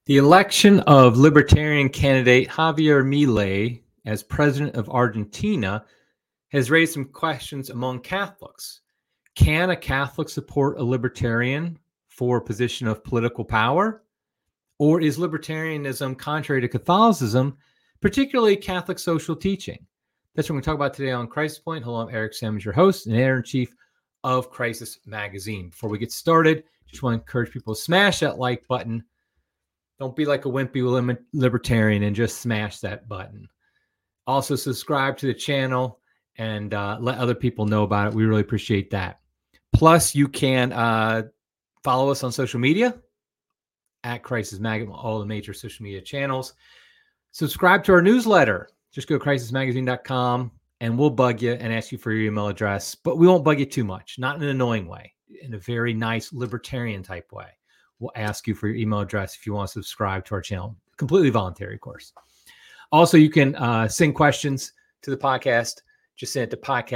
The election of Libertarian candidate Javier Milei as president of Argentina has raised some questions among Catholics. Can a Catholic support a Libertarian for a position of political power? Or is Libertarianism contrary to Catholicism, particularly Catholic social teaching? That's what we're going to talk about today on Crisis Point. Hello, I'm Eric Sammons, your host and editor-in-chief of Crisis Magazine. Before we get started, just want to encourage people to smash that like button. Don't be like a wimpy libertarian and just smash that button. Also, subscribe to the channel and let other people know about it. We really appreciate that. Plus, you can follow us on social media at Crisis Mag, all the major social media channels. Subscribe to our newsletter. Just go to crisismagazine.com and we'll bug you and ask you for your email address. But we won't bug you too much, not in an annoying way, in a very nice libertarian type way. We'll ask you for your email address if you want to subscribe to our channel. Completely voluntary, of course. Also, you can send questions to the podcast. Just send it to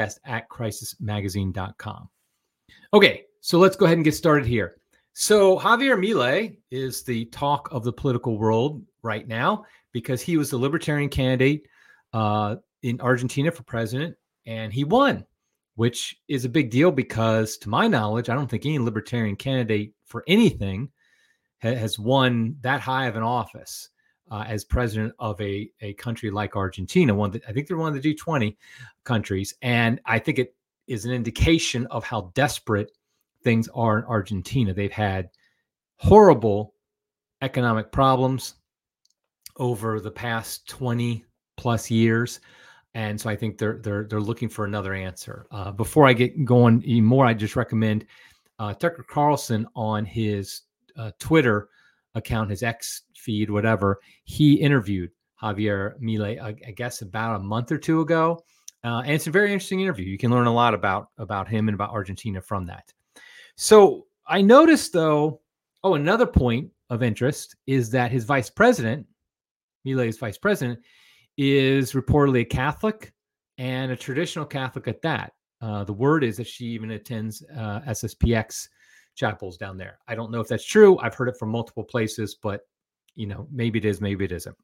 podcast@crisismagazine.com. Okay, so let's go ahead and get started here. So Javier Milei is the talk of the political world right now because he was the Libertarian candidate in Argentina for president, and he won, which is a big deal because, to my knowledge, I don't think any Libertarian candidate for anything has won that high of an office as president of a country like Argentina. I think they're one of the G20 countries, and I think it is an indication of how desperate things are in Argentina. They've had horrible economic problems over the past 20 plus years. And so I think they're looking for another answer. Before I get going even more, I just recommend Tucker Carlson on his Twitter account, his X feed, whatever. He interviewed Javier Milei, I guess, about a month or two ago. And it's a very interesting interview. You can learn a lot about him and about Argentina from that. So I noticed, though, another point of interest is that his vice president, Milei's vice president, is reportedly a Catholic and a traditional Catholic at that. The word is that she even attends SSPX chapels down there. I don't know if that's true. I've heard it from multiple places, but maybe it is, maybe it isn't.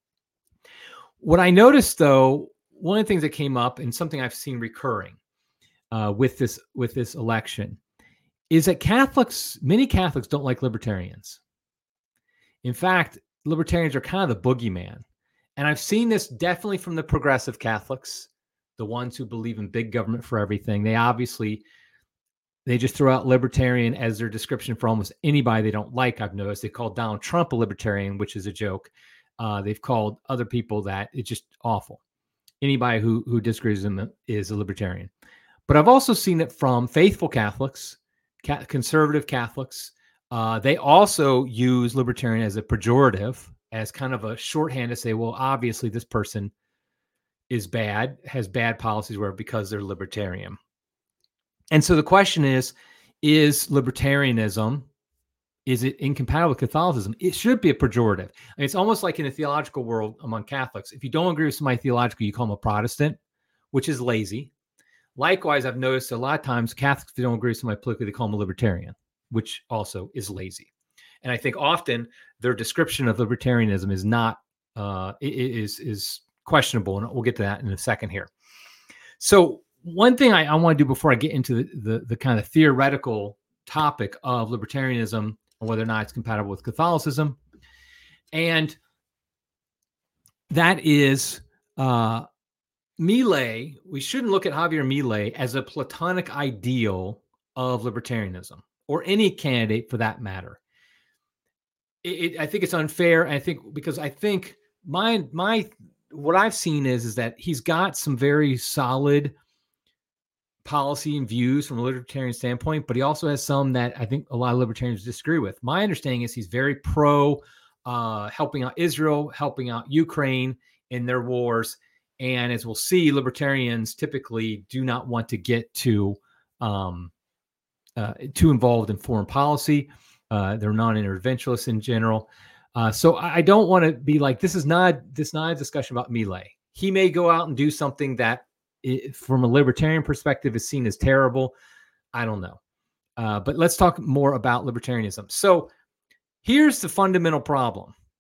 What I noticed, though, one of the things that came up and something I've seen recurring with this election is that many Catholics don't like libertarians. In fact, libertarians are kind of the boogeyman. And I've seen this definitely from the progressive Catholics, the ones who believe in big government for everything. They just throw out libertarian as their description for almost anybody they don't like. I've noticed they called Donald Trump a libertarian, which is a joke. They've called other people that. It's just awful. Anybody who disagrees with them is a libertarian. But I've also seen it from faithful Catholics, conservative Catholics. They also use libertarian as a pejorative, as kind of a shorthand to say, well, obviously this person is bad, has bad policies because they're libertarian. And so the question is libertarianism, is it incompatible with Catholicism? It should be a pejorative. I mean, it's almost like in the theological world among Catholics. If you don't agree with somebody theologically, you call them a Protestant, which is lazy. Likewise, I've noticed a lot of times Catholics, if they don't agree with somebody politically, they call them a libertarian, which also is lazy. And I think often their description of libertarianism is not is questionable, and we'll get to that in a second here. So one thing I want to do before I get into the kind of theoretical topic of libertarianism and whether or not it's compatible with Catholicism, and that is Milei. We shouldn't look at Javier Milei as a platonic ideal of libertarianism, or any candidate for that matter. I think it's unfair. I think because I think what I've seen is that he's got some very solid policy and views from a libertarian standpoint, but he also has some that I think a lot of libertarians disagree with. My understanding is he's very pro helping out Israel, helping out Ukraine in their wars. And as we'll see, libertarians typically do not want to get too involved in foreign policy. They're non-interventionists in general. So I don't want to be like, this is not a discussion about Milei. He may go out and do something that from a libertarian perspective is seen as terrible. I don't know. But let's talk more about libertarianism. So here's the fundamental problem.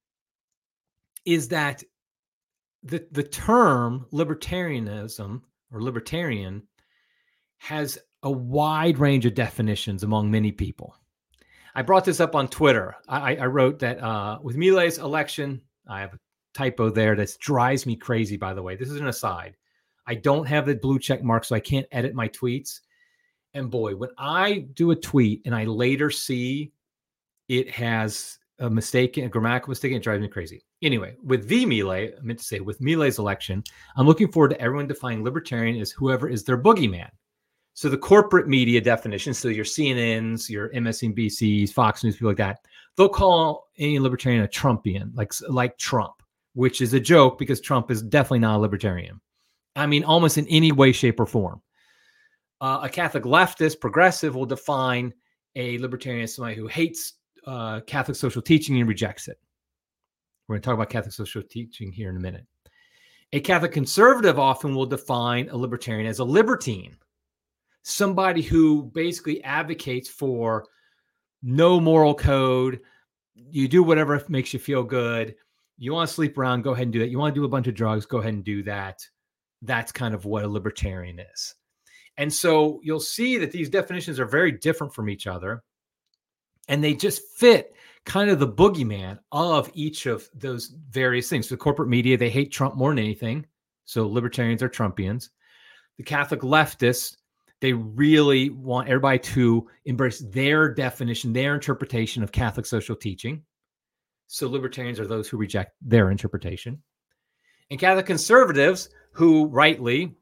is that the term libertarianism or libertarian has a wide range of definitions among many people. I brought this up on Twitter. I wrote that with Milei's election, I have a typo there that drives me crazy, by the way. This is an aside. I don't have the blue check mark, so I can't edit my tweets. And boy, when I do a tweet and I later see it has a mistake, a grammatical mistake, it drives me crazy. Anyway, with Milei, I meant to say with Milei's election, I'm looking forward to everyone defining libertarian as whoever is their boogeyman. So the corporate media definition, so your CNNs, your MSNBCs, Fox News, people like that, they'll call any libertarian a Trumpian, like Trump, which is a joke because Trump is definitely not a libertarian. I mean, almost in any way, shape, or form. A Catholic leftist, progressive, will define a libertarian as somebody who hates Catholic social teaching and rejects it. We're going to talk about Catholic social teaching here in a minute. A Catholic conservative often will define a libertarian as a libertine, somebody who basically advocates for no moral code. You do whatever makes you feel good. You want to sleep around, go ahead and do that. You want to do a bunch of drugs, go ahead and do that. That's kind of what a libertarian is. And so you'll see that these definitions are very different from each other. And they just fit kind of the boogeyman of each of those various things. So the corporate media, they hate Trump more than anything. So libertarians are Trumpians. The Catholic leftists, they really want everybody to embrace their definition, their interpretation of Catholic social teaching. So libertarians are those who reject their interpretation. And Catholic conservatives, who rightly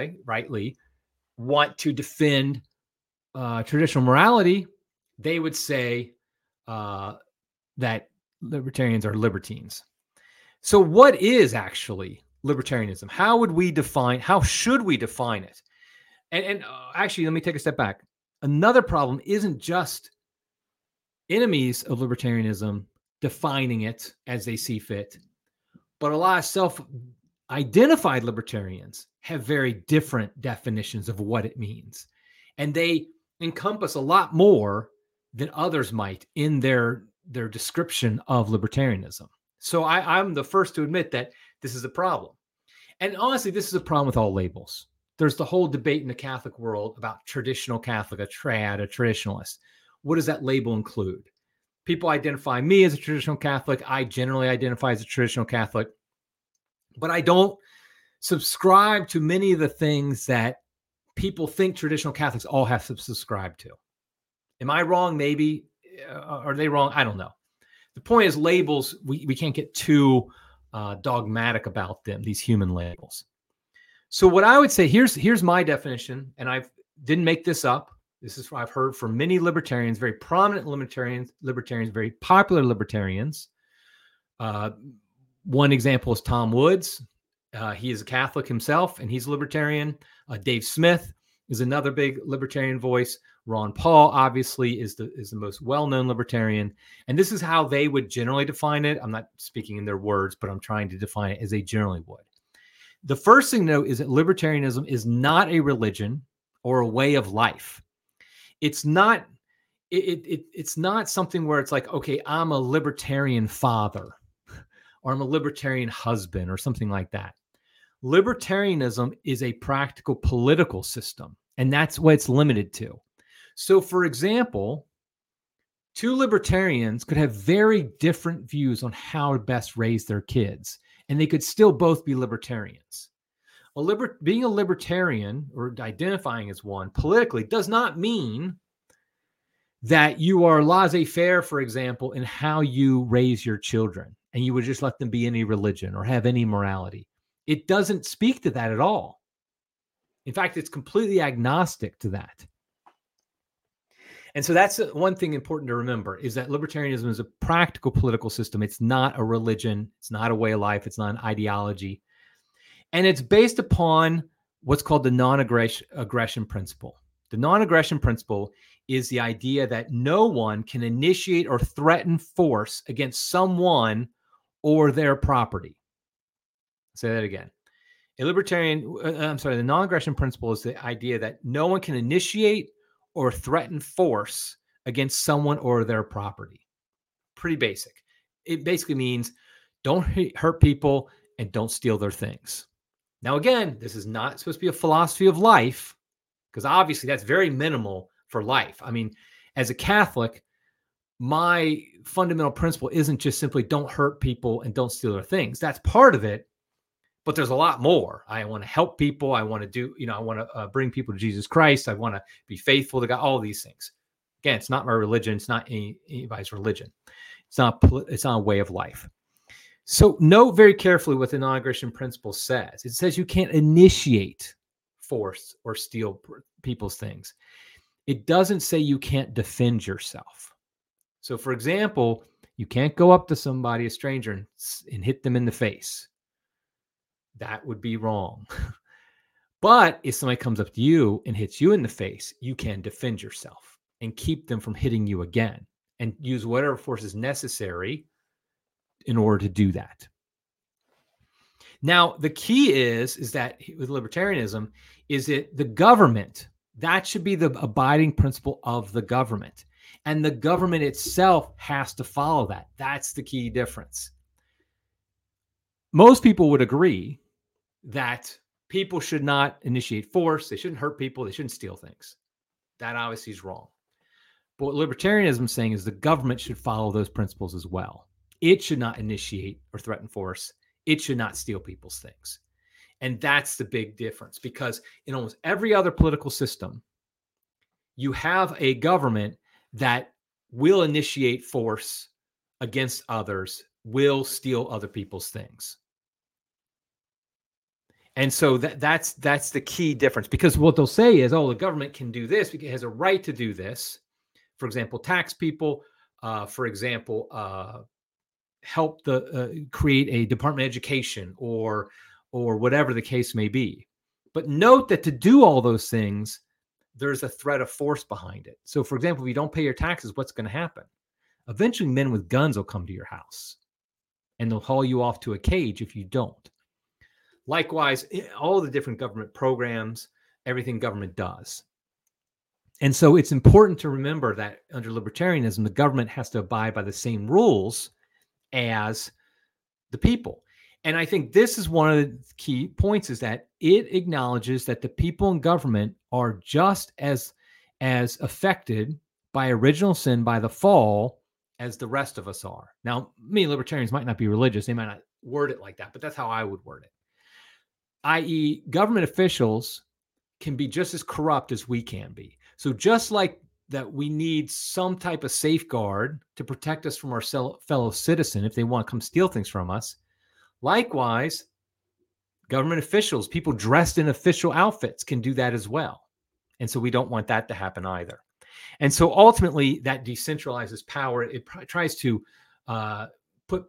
want to defend traditional morality, they would say that libertarians are libertines. So what is actually libertarianism? How should we define it? And actually, let me take a step back. Another problem isn't just enemies of libertarianism defining it as they see fit, but a lot of self-identified libertarians have very different definitions of what it means. And they encompass a lot more than others might in their description of libertarianism. So I'm the first to admit that this is a problem. And honestly, this is a problem with all labels. There's the whole debate in the Catholic world about traditional Catholic, a trad, a traditionalist. What does that label include? People identify me as a traditional Catholic. I generally identify as a traditional Catholic, but I don't subscribe to many of the things that people think traditional Catholics all have to subscribe to. Am I wrong? Maybe. Are they wrong? I don't know. The point is labels, we can't get too dogmatic about them, these human labels. So what I would say, here's my definition, and I didn't make this up. This is what I've heard from many libertarians, very prominent libertarians, very popular libertarians. One example is Tom Woods. He is a Catholic himself, and he's a libertarian. Dave Smith is another big libertarian voice. Ron Paul, obviously, is the most well-known libertarian. And this is how they would generally define it. I'm not speaking in their words, but I'm trying to define it as they generally would. The first thing to note is that libertarianism is not a religion or a way of life. It's not it's not something where it's like, okay, I'm a libertarian father or I'm a libertarian husband or something like that. Libertarianism is a practical political system, and that's what it's limited to. So, for example, two libertarians could have very different views on how to best raise their kids, and they could still both be libertarians. Being a libertarian or identifying as one politically does not mean that you are laissez-faire, for example, in how you raise your children, and you would just let them be any religion or have any morality. It doesn't speak to that at all. In fact, it's completely agnostic to that. And so that's one thing important to remember, is that libertarianism is a practical political system. It's not a religion. It's not a way of life. It's not an ideology. And it's based upon what's called the non-aggression principle. The non-aggression principle is the idea that no one can initiate or threaten force against someone or their property. Say that again. The non-aggression principle is the idea that no one can initiate or threaten force against someone or their property. Pretty basic. It basically means Don't hurt people and don't steal their things. Now, again, this is not supposed to be a philosophy of life, because obviously that's very minimal for life. I mean, as a Catholic, my fundamental principle isn't just simply don't hurt people and don't steal their things. That's part of it, but there's a lot more. I want to help people. I want to do, I want to bring people to Jesus Christ. I want to be faithful to God, all these things. Again, it's not my religion. It's not anybody's religion. It's not a way of life. So note very carefully what the non-aggression principle says. It says you can't initiate force or steal people's things. It doesn't say you can't defend yourself. So, for example, you can't go up to somebody, a stranger, and hit them in the face. That would be wrong. But if somebody comes up to you and hits you in the face, you can defend yourself and keep them from hitting you again and use whatever force is necessary in order to do that. Now, the key is that with libertarianism, is that the government, that should be the abiding principle of the government. And the government itself has to follow that. That's the key difference. Most people would agree that people should not initiate force. They shouldn't hurt people. They shouldn't steal things. That obviously is wrong. But what libertarianism is saying is the government should follow those principles as well. It should not initiate or threaten force. It should not steal people's things. And that's the big difference, because in almost every other political system, you have a government that will initiate force against others, will steal other people's things. And so that's the key difference, because what they'll say is, the government can do this because it has a right to do this. For example, tax people, for example, help create a Department of Education or whatever the case may be. But note that to do all those things, there's a threat of force behind it. So, for example, if you don't pay your taxes, what's going to happen? Eventually, men with guns will come to your house and they'll haul you off to a cage if you don't. Likewise, all the different government programs, everything government does. And so it's important to remember that under libertarianism, the government has to abide by the same rules as the people. And I think this is one of the key points, is that it acknowledges that the people in government are just as affected by original sin, by the fall, as the rest of us are. Now, libertarians might not be religious. They might not word it like that, but that's how I would word it. I.e., government officials can be just as corrupt as we can be. So just like that, we need some type of safeguard to protect us from our fellow citizen if they want to come steal things from us. Likewise, government officials, people dressed in official outfits, can do that as well. And so we don't want that to happen either. And so ultimately, that decentralizes power. It tries to put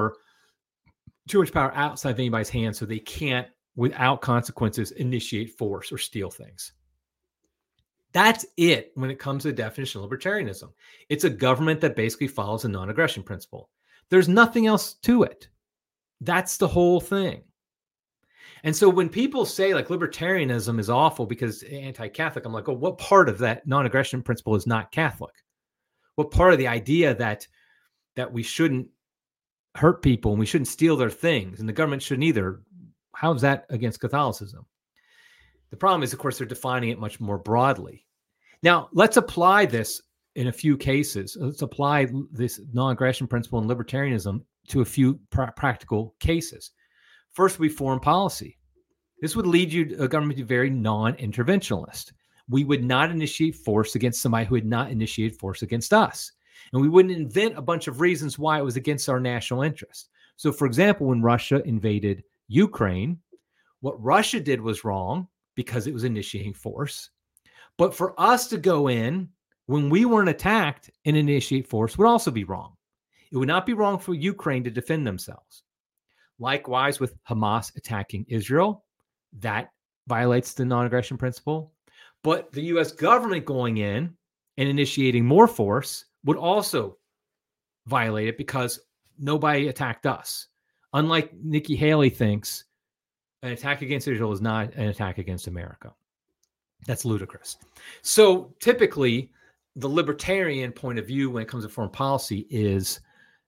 too much power outside of anybody's hands, so they can't, without consequences, initiate force or steal things. That's it when it comes to the definition of libertarianism. It's a government that basically follows a non-aggression principle. There's nothing else to it. That's the whole thing. And so when people say like libertarianism is awful because anti-Catholic, I'm like, what part of that non-aggression principle is not Catholic? What part of the idea that we shouldn't hurt people and we shouldn't steal their things and the government shouldn't either? How is that against Catholicism? The problem is, of course, they're defining it much more broadly. Now, let's apply this in a few cases. Let's apply this non-aggression principle in libertarianism to a few practical cases. First would be foreign policy. This would lead a government to be very non-interventionalist. We would not initiate force against somebody who had not initiated force against us. And we wouldn't invent a bunch of reasons why it was against our national interest. So, for example, when Russia invaded Ukraine, what Russia did was wrong because it was initiating force. But for us to go in when we weren't attacked and initiate force would also be wrong. It would not be wrong for Ukraine to defend themselves. Likewise, with Hamas attacking Israel, that violates the non-aggression principle. But the U.S. government going in and initiating more force would also violate it because nobody attacked us. Unlike Nikki Haley thinks, an attack against Israel is not an attack against America. That's ludicrous. So typically, the libertarian point of view when it comes to foreign policy is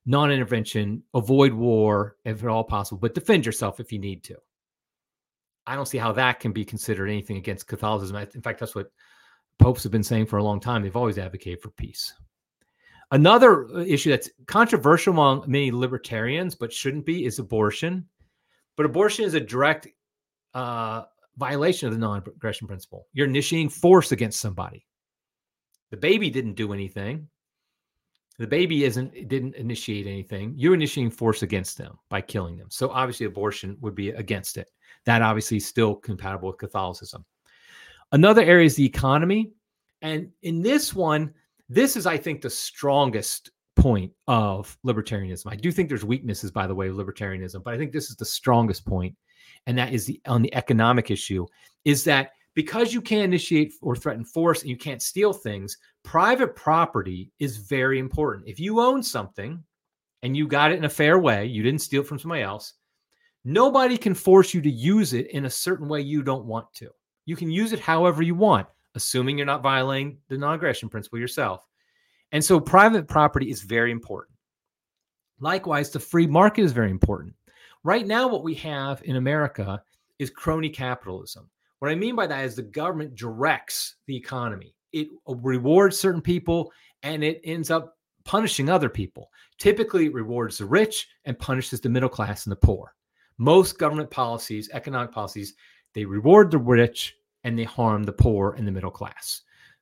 non-intervention, avoid war if at all possible, but defend yourself if you need to. I don't see how that can be considered anything against Catholicism. In fact, that's what popes have been saying for a long time. They've always advocated for peace. Another issue that's controversial among many libertarians, but shouldn't be, is abortion. But abortion is a direct violation of the non-aggression principle. You're initiating force against somebody. The baby didn't do anything. The baby didn't initiate anything. You're initiating force against them by killing them. So obviously abortion would be against it. That obviously is still compatible with Catholicism. Another area is the economy. And in this one, this is, I think, the strongest point of libertarianism. I do think there's weaknesses, by the way, of libertarianism, but I think this is the strongest point. And that is on the economic issue, is that because you can't initiate or threaten force and you can't steal things, private property is very important. If you own something and you got it in a fair way, you didn't steal it from somebody else, nobody can force you to use it in a certain way you don't want to. You can use it however you want, assuming you're not violating the non-aggression principle yourself. And so private property is very important. Likewise, the free market is very important. Right now, what we have in America is crony capitalism. What I mean by that is the government directs the economy. It rewards certain people and it ends up punishing other people. Typically, it rewards the rich and punishes the middle class and the poor. Most government policies, economic policies, they reward the rich and they harm the poor and the middle class.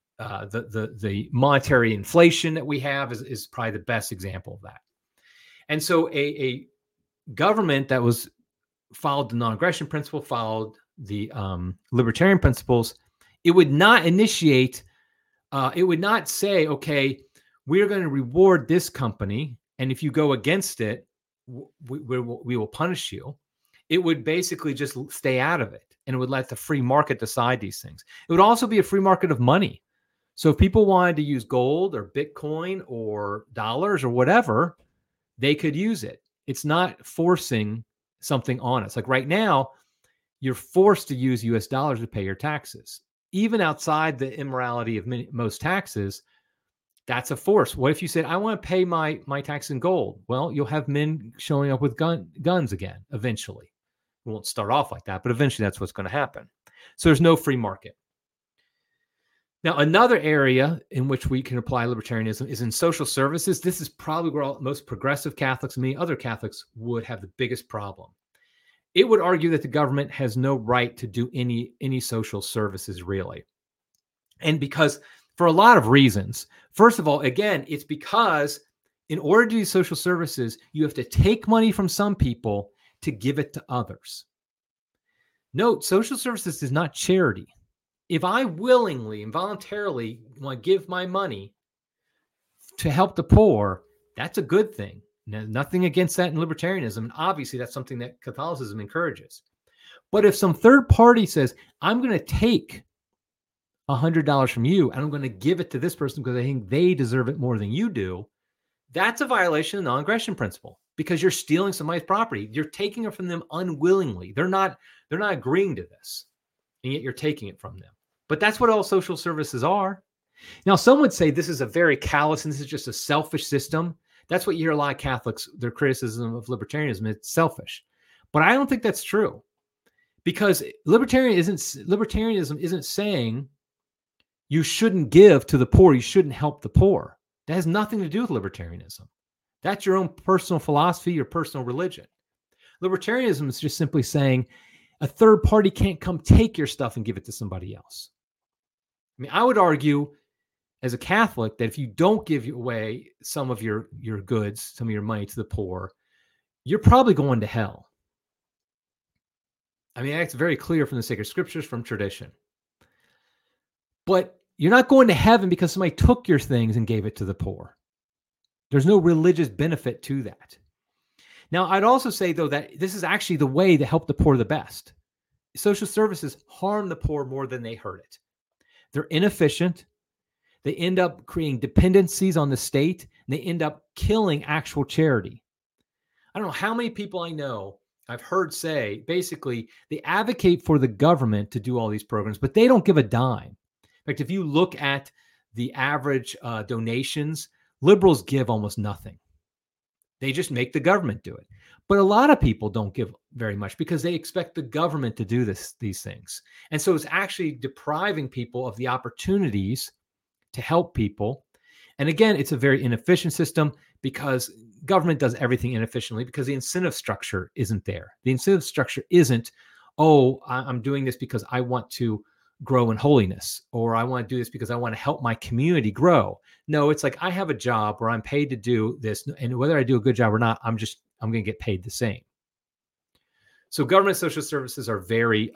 The monetary inflation that we have is probably the best example of that. And so a government that followed the non-aggression principle, followed the libertarian principles, it would not initiate, it would not say, okay, we're going to reward this company, and if you go against it, we will punish you. It would basically just stay out of it, and it would let the free market decide these things. It would also be a free market of money. So if people wanted to use gold or Bitcoin or dollars or whatever, they could use it. It's not forcing something on us. Like right now, you're forced to use US dollars to pay your taxes. Even outside the immorality of most taxes, that's a force. What if you said, I want to pay my tax in gold? Well, you'll have men showing up with guns again, eventually. It won't start off like that, but eventually that's what's going to happen. So there's no free market. Now, another area in which we can apply libertarianism is in social services. This is probably where most progressive Catholics and many other Catholics would have the biggest problem. It would argue that the government has no right to do any social services, really. And because for a lot of reasons. First of all, again, it's because in order to do social services, you have to take money from some people to give it to others. Note, social services is not charity. If I willingly and voluntarily want to give my money to help the poor, that's a good thing. Now, nothing against that in libertarianism. And obviously, that's something that Catholicism encourages. But if some third party says, I'm going to take $100 from you and I'm going to give it to this person because I think they deserve it more than you do, that's a violation of the non-aggression principle because you're stealing somebody's property. You're taking it from them unwillingly. They're not agreeing to this, and yet you're taking it from them. But that's what all social services are. Now, some would say this is a very callous and this is just a selfish system. That's what you hear a lot of Catholics, their criticism of libertarianism, it's selfish. But I don't think that's true because libertarianism isn't saying you shouldn't give to the poor, you shouldn't help the poor. That has nothing to do with libertarianism. That's your own personal philosophy, your personal religion. Libertarianism is just simply saying a third party can't come take your stuff and give it to somebody else. I mean, I would argue as a Catholic that if you don't give away some of your goods, some of your money to the poor, you're probably going to hell. I mean, that's very clear from the sacred scriptures, from tradition. But you're not going to heaven because somebody took your things and gave it to the poor. There's no religious benefit to that. Now, I'd also say, though, that this is actually the way to help the poor the best. Social services harm the poor more than they hurt it. They're inefficient. They end up creating dependencies on the state, and they end up killing actual charity. I don't know how many people I know I've heard say, basically, they advocate for the government to do all these programs, but they don't give a dime. In fact, if you look at the average donations, liberals give almost nothing. They just make the government do it. But a lot of people don't give very much because they expect the government to do these things. And so it's actually depriving people of the opportunities to help people. And again, it's a very inefficient system because government does everything inefficiently because the incentive structure isn't there. The incentive structure isn't, oh, I'm doing this because I want to grow in holiness, or I want to do this because I want to help my community grow. No, it's like I have a job where I'm paid to do this, and whether I do a good job or not, I'm going to get paid the same. So government social services are very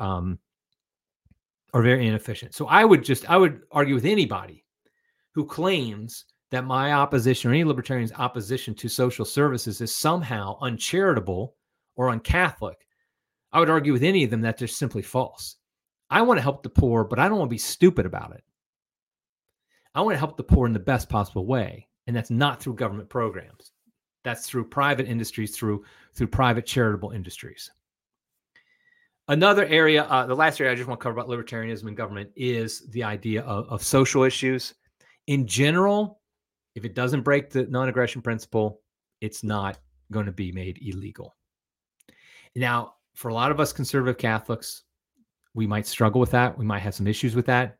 inefficient. So I would argue with anybody who claims that my opposition or any libertarian's opposition to social services is somehow uncharitable or unCatholic. I would argue with any of them that they're simply false. I want to help the poor, but I don't want to be stupid about it. I want to help the poor in the best possible way, and that's not through government programs. That's through private industries, through private charitable industries. Another area, the last area I just want to cover about libertarianism and government is the idea of social issues. In general, if it doesn't break the non-aggression principle, it's not going to be made illegal. Now, for a lot of us conservative Catholics, we might struggle with that. We might have some issues with that.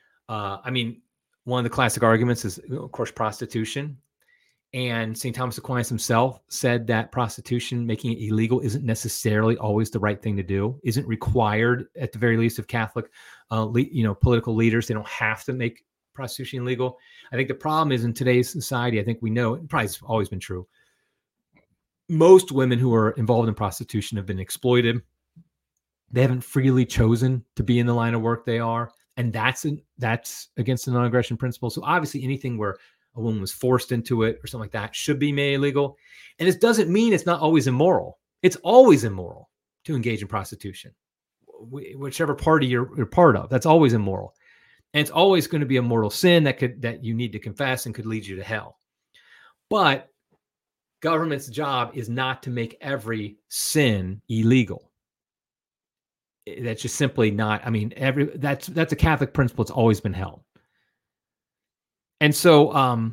One of the classic arguments is, of course, prostitution. And St. Thomas Aquinas himself said that prostitution, making it illegal, isn't necessarily always the right thing to do, isn't required, at the very least, of Catholic political leaders. They don't have to make prostitution illegal. I think the problem is in today's society, I think we know, it probably has always been true, most women who are involved in prostitution have been exploited. They haven't freely chosen to be in the line of work they are. And that's against the non-aggression principle. So obviously anything where a woman was forced into it or something like that should be made illegal. And this doesn't mean it's not always immoral. It's always immoral to engage in prostitution, whichever party you're part of. That's always immoral. And it's always going to be a mortal sin that you need to confess and could lead you to hell. But government's job is not to make every sin illegal. That's just simply not. That's a Catholic principle. It's always been held. And so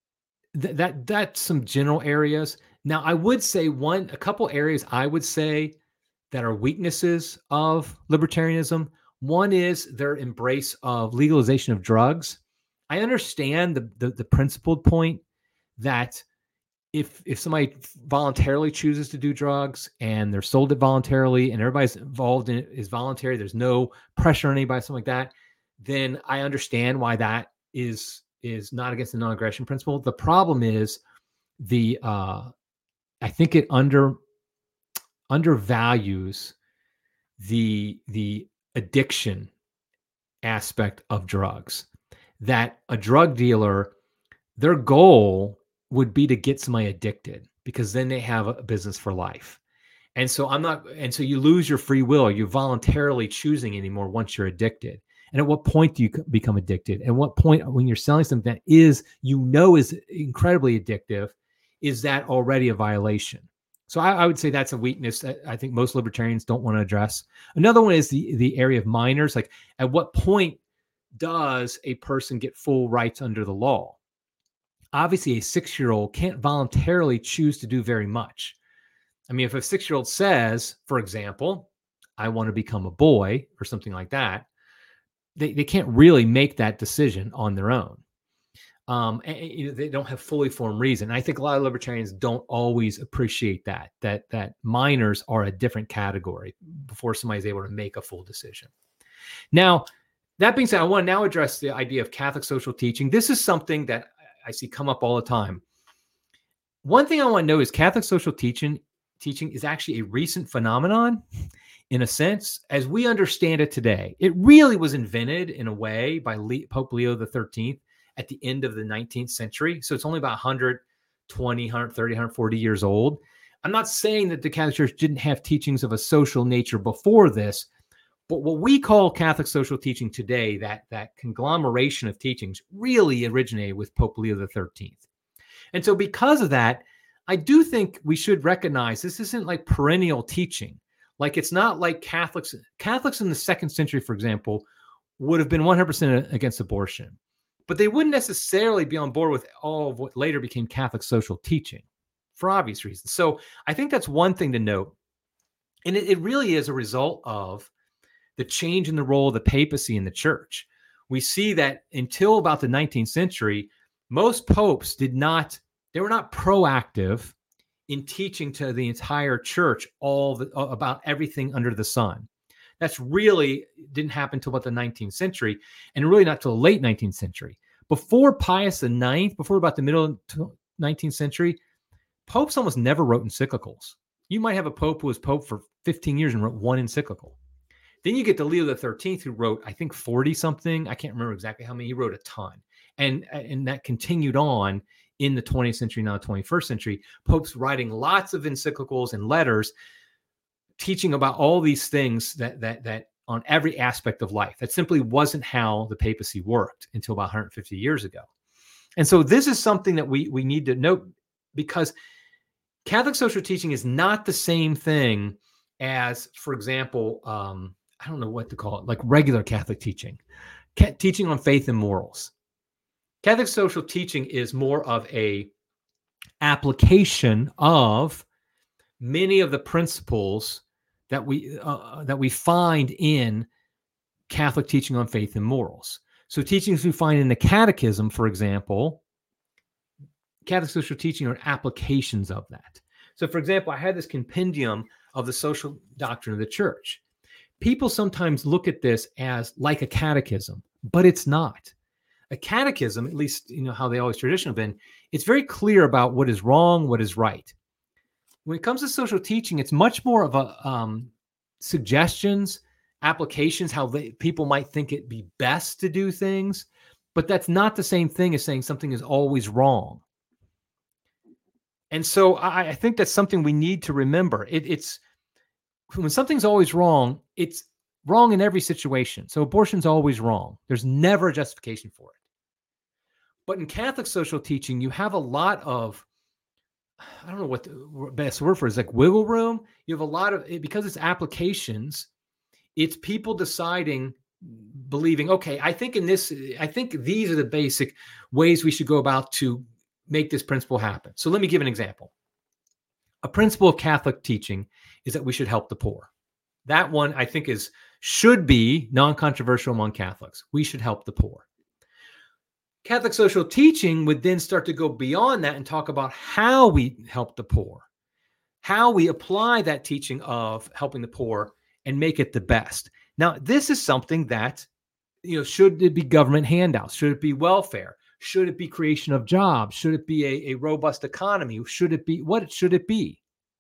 that's some general areas. Now, I would say a couple areas I would say that are weaknesses of libertarianism. One is their embrace of legalization of drugs. I understand the principled point that if somebody voluntarily chooses to do drugs and they're sold it voluntarily and everybody's involved in it is voluntary, there's no pressure on anybody, something like that, then I understand why that is not against the non-aggression principle. The problem is I think it undervalues the addiction aspect of drugs. That a drug dealer, their goal would be to get somebody addicted because then they have a business for life. And so you lose your free will. You're voluntarily choosing anymore once you're addicted. And at what point do you become addicted? At what point, when you're selling something that is incredibly addictive, is that already a violation? So I would say that's a weakness that I think most libertarians don't want to address. Another one is the area of minors. Like, at what point does a person get full rights under the law? Obviously, a 6-year-old can't voluntarily choose to do very much. If a 6-year-old says, for example, I want to become a boy or something like that, they can't really make that decision on their own. They don't have fully formed reason. I think a lot of libertarians don't always appreciate that minors are a different category before somebody's able to make a full decision. Now, that being said, I want to now address the idea of Catholic social teaching. This is something that I see come up all the time. One thing I want to know is Catholic social teaching is actually a recent phenomenon, in a sense, as we understand it today. It really was invented in a way by Pope Leo XIII at the end of the 19th century. So it's only about 120, 130, 140 years old. I'm not saying that the Catholic Church didn't have teachings of a social nature before this, but what we call Catholic social teaching today, that conglomeration of teachings, really originated with Pope Leo XIII. And so because of that, I do think we should recognize this isn't like perennial teaching. Like, it's not like Catholics in the 2nd century, for example, would have been 100% against abortion, but they wouldn't necessarily be on board with all of what later became Catholic social teaching. for obvious reasons. So I think that's one thing to note. And it really is a result of the change in the role of the papacy in the church. We see that until about the 19th century, most popes they were not proactive in teaching to the entire church about everything under the sun. That's really didn't happen until about the 19th century, and really not till the late 19th century. Before Pius IX, before about the middle of the 19th century, popes almost never wrote encyclicals. You might have a pope who was pope for 15 years and wrote one encyclical. Then you get to Leo XIII, who wrote, I think, 40 something. I can't remember exactly how many. He wrote a ton. And that continued on in the 20th century, now the 21st century. Popes writing lots of encyclicals and letters teaching about all these things that on every aspect of life. That simply wasn't how the papacy worked until about 150 years ago. And so this is something that we need to note, because Catholic social teaching is not the same thing as, for example, I don't know what to call it, like regular Catholic teaching, teaching on faith and morals. Catholic social teaching is more of a application of many of the principles that we find in Catholic teaching on faith and morals. So teachings we find in the Catechism, for example, Catholic social teaching are applications of that. So, for example, I had this compendium of the social doctrine of the church. People sometimes look at this as like a catechism, but it's not. A catechism, at least how they always traditionally have been, it's very clear about what is wrong, what is right. When it comes to social teaching, it's much more of a suggestions, applications, how people might think it'd be best to do things, but that's not the same thing as saying something is always wrong. And so I think that's something we need to remember. It's when something's always wrong, it's wrong in every situation. So abortion's always wrong. There's never a justification for it. But in Catholic social teaching, you have a lot of, I don't know what the best word for it is, like wiggle room. You have a lot of, because it's applications, it's people deciding, believing, okay, I think these are the basic ways we should go about to make this principle happen. So let me give an example. A principle of Catholic teaching is that we should help the poor. That one I think should be non-controversial among Catholics. We should help the poor. Catholic social teaching would then start to go beyond that and talk about how we help the poor, how we apply that teaching of helping the poor and make it the best. Now, this is something that, should it be government handouts? Should it be welfare? Should it be creation of jobs? Should it be a robust economy? What should it be?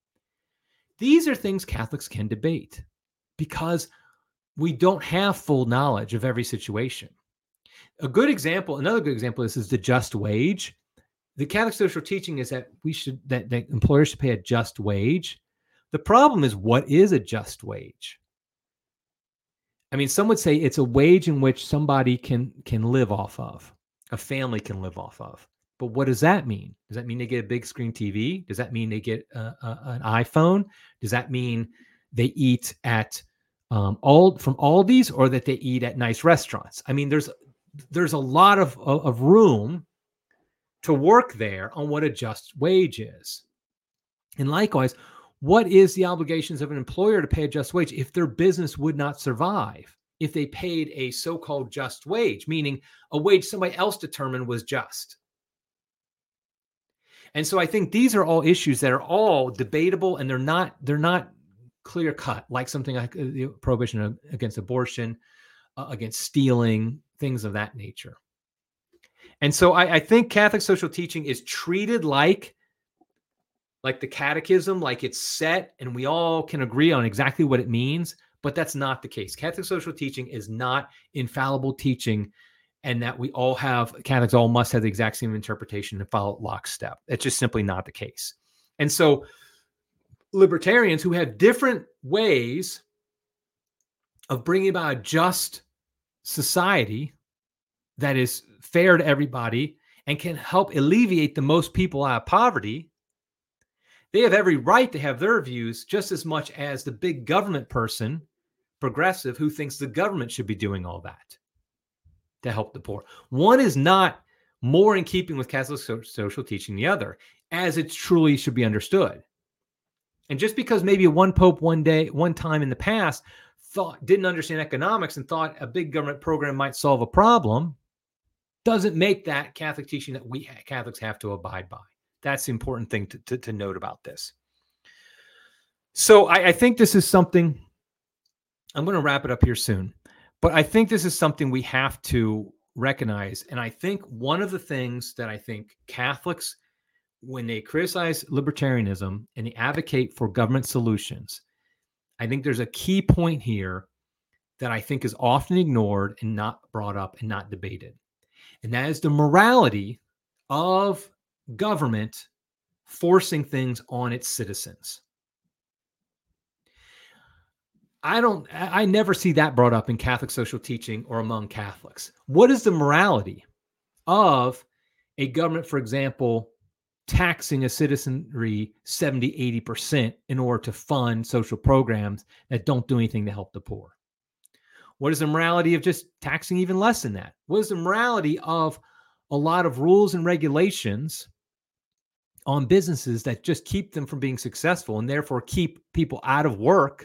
These are things Catholics can debate because we don't have full knowledge of every situation. Another good example is the just wage. The Catholic social teaching is that that employers should pay a just wage. The problem is, what is a just wage? I mean, some would say it's a wage in which somebody can live off of. A family can live off of. But what does that mean? Does that mean they get a big screen TV? Does that mean they get an iPhone? Does that mean they eat at from Aldi's, or that they eat at nice restaurants? I mean, there's a lot of room to work there on what a just wage is. And likewise, what is the obligations of an employer to pay a just wage if their business would not survive? If they paid a so-called just wage, meaning a wage somebody else determined was just. And so I think these are all issues that are all debatable, and they're not clear cut, like something like the prohibition against abortion, against stealing, things of that nature. And so I think Catholic social teaching is treated like the catechism, like it's set and we all can agree on exactly what it means. But that's not the case. Catholic social teaching is not infallible teaching, and that Catholics all must have the exact same interpretation and follow lockstep. It's just simply not the case. And so libertarians who have different ways of bringing about a just society that is fair to everybody and can help alleviate the most people out of poverty, they have every right to have their views just as much as the big government person, progressive, who thinks the government should be doing all that to help the poor. One is not more in keeping with Catholic social teaching than the other. as it truly should be understood. And just because maybe one pope one time in the past didn't understand economics and thought a big government program might solve a problem, doesn't make that Catholic teaching that we Catholics have to abide by. That's the important thing to note about this. So I think this is something, I'm going to wrap it up here soon, but I think this is something we have to recognize. And I think one of the things that I think Catholics, when they criticize libertarianism and they advocate for government solutions, I think there's a key point here that I think is often ignored and not brought up and not debated. And that is the morality of government forcing things on its citizens. I never see that brought up in Catholic social teaching or among Catholics. What is the morality of a government, for example, taxing a citizenry 70, 80% in order to fund social programs that don't do anything to help the poor? What is the morality of just taxing even less than that? What is the morality of a lot of rules and regulations on businesses that just keep them from being successful and therefore keep people out of work?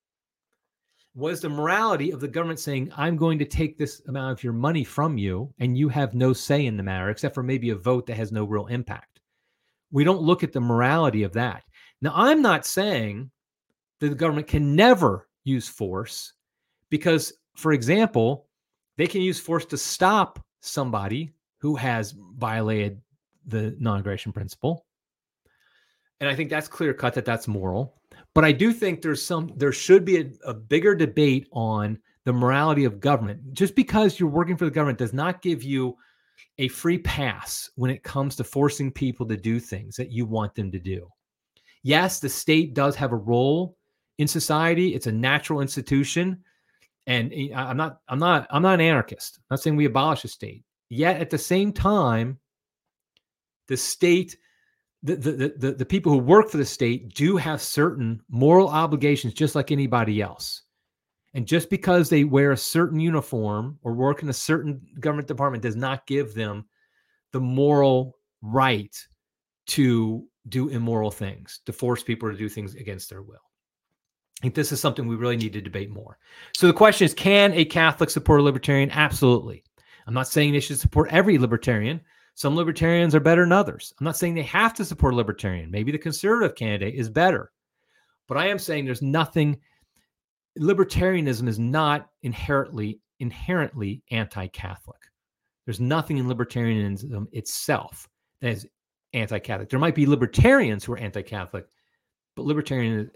What is the morality of the government saying, I'm going to take this amount of your money from you and you have no say in the matter, except for maybe a vote that has no real impact? We don't look at the morality of that. Now, I'm not saying that the government can never use force because, for example, they can use force to stop somebody who has violated the non-aggression principle. And I think that's clear cut that that's moral. But I do think there should be a bigger debate on the morality of government. Just because you're working for the government does not give you a free pass when it comes to forcing people to do things that you want them to do. Yes, the state does have a role in society. It's a natural institution. And I'm not an anarchist. I'm not saying we abolish the state. Yet at the same time, the state, the people who work for the state do have certain moral obligations just like anybody else. And just because they wear a certain uniform or work in a certain government department does not give them the moral right to do immoral things, to force people to do things against their will. I think this is something we really need to debate more. So the question is, can a Catholic support a libertarian? Absolutely. I'm not saying they should support every libertarian. Some libertarians are better than others. I'm not saying they have to support a libertarian. Maybe the conservative candidate is better. But I am saying there's nothing, libertarianism is not inherently anti-Catholic. There's nothing in libertarianism itself that is anti-Catholic. There might be libertarians who are anti-Catholic, but libertarianism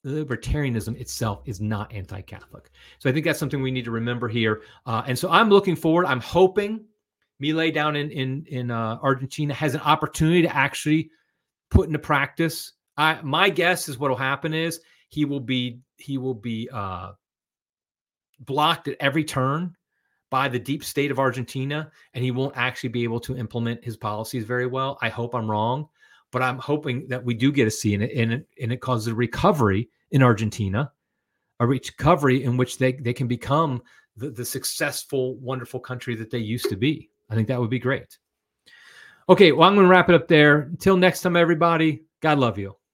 itself is not anti-Catholic. So I think that's something we need to remember here. And so I'm looking forward. I'm hoping Milei down in Argentina has an opportunity to actually put into practice. My guess is what will happen is he will be blocked at every turn by the deep state of Argentina, and he won't actually be able to implement his policies very well. I hope I'm wrong, but I'm hoping that we do get a see in it, and it causes a recovery in Argentina, a recovery in which they can become the successful, wonderful country that they used to be. I think that would be great. Okay, well, I'm going to wrap it up there. Until next time, everybody, God love you.